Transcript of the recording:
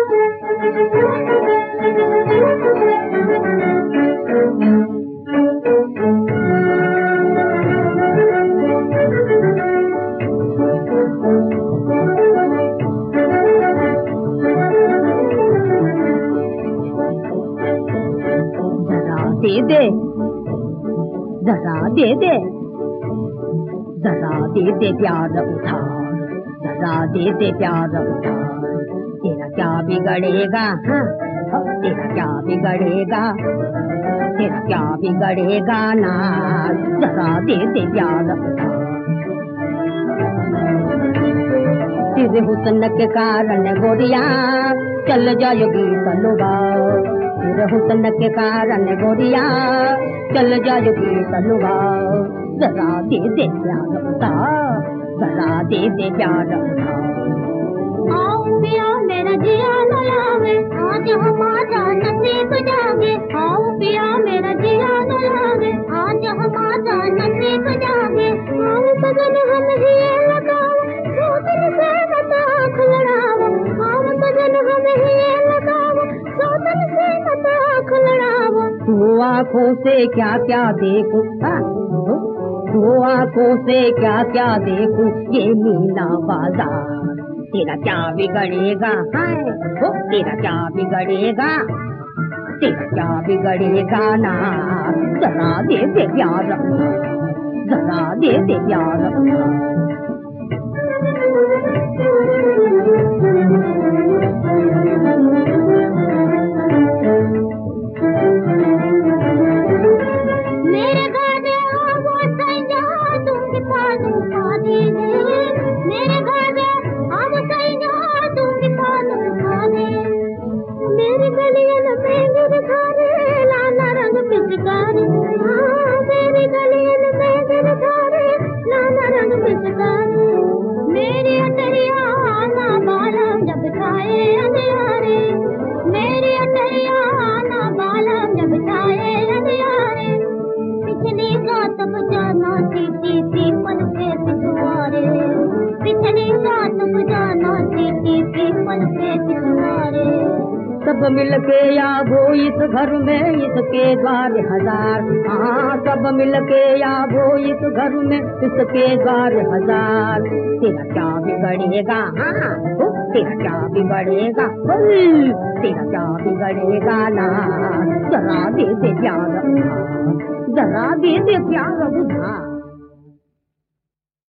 दे दे, जरा दे दे, जरा दे दे प्यार उधार, जरा दे दे प्यार उधार। तेरा क्या बिगड़ेगा, हाँ तेरा क्या बिगड़ेगा, तेरा क्या बिगड़ेगा ना, जरा दे दे प्यार उधार। तेरे हुस्न के कारण गोरिया चल जाएगी तलवार, तेरे हुस्न के कारण गोरिया चल जाएगी तलवार। जरा दे दे प्यार उधार, जरा दे दे प्यार उधार। आओ पिया मेरा जिया न लागे, आज हमारा नसीब जागे। आओ पिया मेरा जिया न लागे, आज हमारा नसीब जागे। आओ सजन हम हिये लगाओ, सोतन से मत आँख लड़ाओ। आओ सजन हम हिये लगाओ, सोतन से मत आँख लड़ाओ। तू आँखों से क्या क्या देखूं, तू आँखों से क्या क्या देखूं, ये मीना बाजार। तेरा क्या बिगड़ेगा, हाय तेरा क्या बिगड़ेगा, तेरा क्या बिगड़ेगा ना, जरा दे दे प्यार, जरा दे दे प्यार। मेरे गाने वो सैया तुम दिखा दे, मेरे गाने अब सैया तुम दिखा दे। मेरी गलियन में गिरधारे लाला रंग पिचकारी, मेरी गलियन में गिरधारे लाला रंग पिचकारी। मेरी अटरिया आना बालम जब छाए अंधियारे, मेरी अटरिया आना बालम जब छाए अंधियारे। पिछली रात बजाना सीटी पीपल के पिछवाड़े, पिछली रात बजाना सीटी पीपल के पिछवाड़े। सब मिलके आबो इस घर में इसके द्वार हजार, हाँ सब मिलके आबो इस घर में इसके द्वार हजार। तेरा क्या बिगड़ेगा, हाँ तेरा क्या बिगड़ेगा, तेरा क्या बिगड़ेगा ना, जरा दे दे प्यार, जरा दे दे प्यार बुझा।